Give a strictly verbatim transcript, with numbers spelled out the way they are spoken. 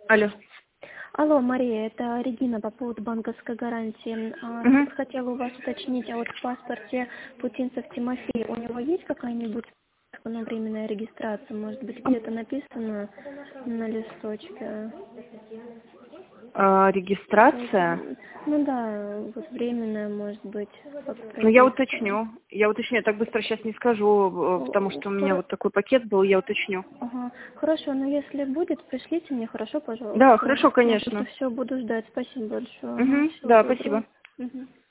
Алло. Алло, Мария, это Регина по поводу банковской гарантии. А, Угу. Хотела у вас уточнить, а вот в паспорте Путинцев Тимофей, у него есть какая-нибудь ну, временная регистрация? Может быть, где-то написано на листочке? А, Вот, регистрация? м, ну да, вот временная, может быть, как Ну, я прописка. уточню. Я уточню, я так быстро сейчас не скажу, э, потому О, что у меня хоро- вот такой пакет был, я уточню. Ага. Хорошо, но если будет, пришлите мне, хорошо, Да, пожалуйста. хорошо, Я просто конечно. все буду ждать. Спасибо большое. Ага, Угу. всего Да, доброго. спасибо. Мгм.